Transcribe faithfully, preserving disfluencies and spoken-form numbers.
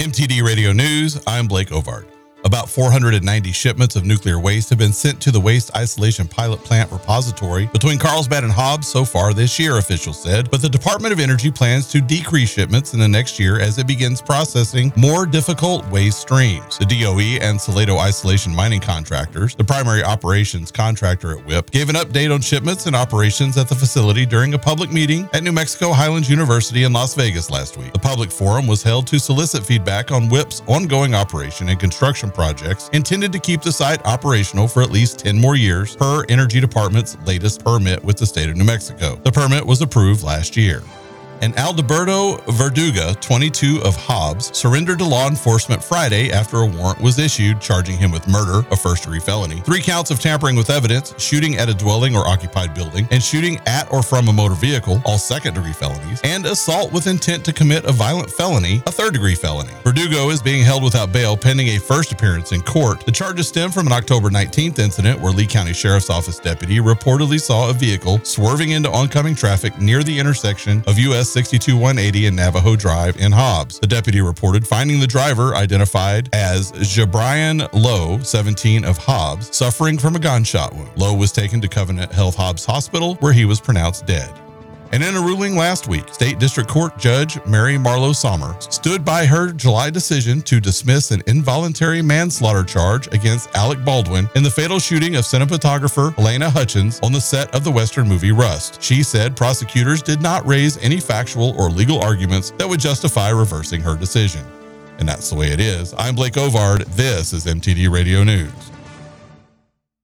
M T D Radio News, I'm Blake Ovard. About four hundred ninety shipments of nuclear waste have been sent to the Waste Isolation Pilot Plant Repository between Carlsbad and Hobbs so far this year, officials said, but the Department of Energy plans to decrease shipments in the next year as it begins processing more difficult waste streams. The D O E and Salado Isolation Mining Contractors, the primary operations contractor at W I P, gave an update on shipments and operations at the facility during a public meeting at New Mexico Highlands University in Las Vegas last week. The public forum was held to solicit feedback on W I P's ongoing operation and construction projects intended to keep the site operational for at least ten more years per Energy Department's latest permit with the state of New Mexico. The permit was approved last year. And Alberto Verduga, twenty-two, of Hobbs, surrendered to law enforcement Friday after a warrant was issued charging him with murder, a first-degree felony, three counts of tampering with evidence, shooting at a dwelling or occupied building, and shooting at or from a motor vehicle, all second-degree felonies, and assault with intent to commit a violent felony, a third-degree felony. Verdugo is being held without bail pending a first appearance in court. The charges stem from an October nineteenth incident where Lee County Sheriff's Office deputy reportedly saw a vehicle swerving into oncoming traffic near the intersection of U S sixty-two one eighty and Navajo Drive in Hobbs. The deputy reported finding the driver, identified as Jabrian Lowe, seventeen, of Hobbs, suffering from a gunshot wound. Lowe was taken to Covenant Health Hobbs Hospital, where he was pronounced dead. And in a ruling last week, State District Court Judge Mary Marlowe Sommer stood by her July decision to dismiss an involuntary manslaughter charge against Alec Baldwin in the fatal shooting of cinematographer Elena Hutchins on the set of the Western movie Rust. She said prosecutors did not raise any factual or legal arguments that would justify reversing her decision. And that's the way it is. I'm Blake Ovard. This is M T D Radio News.